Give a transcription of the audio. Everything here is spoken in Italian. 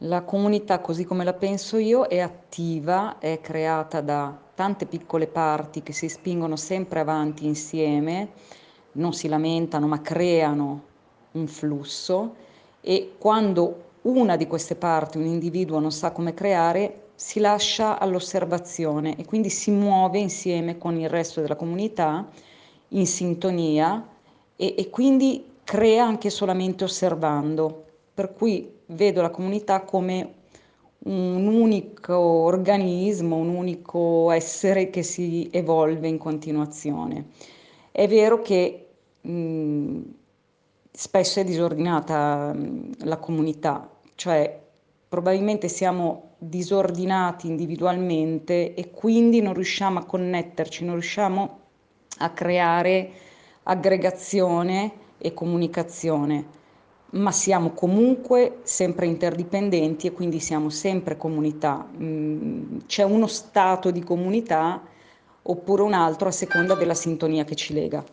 La comunità, così come la penso io, è attiva, è creata da tante piccole parti che si spingono sempre avanti insieme, non si lamentano, ma creano un flusso e quando una di queste parti, un individuo, non sa come creare, si lascia all'osservazione e quindi si muove insieme con il resto della comunità in sintonia e quindi crea anche solamente osservando. Per cui vedo la comunità come un unico organismo, un unico essere che si evolve in continuazione. È vero che spesso è disordinata la comunità, cioè probabilmente siamo disordinati individualmente e quindi non riusciamo a connetterci, non riusciamo a creare aggregazione e comunicazione, ma siamo comunque sempre interdipendenti e quindi siamo sempre comunità. C'è uno stato di comunità oppure un altro a seconda della sintonia che ci lega.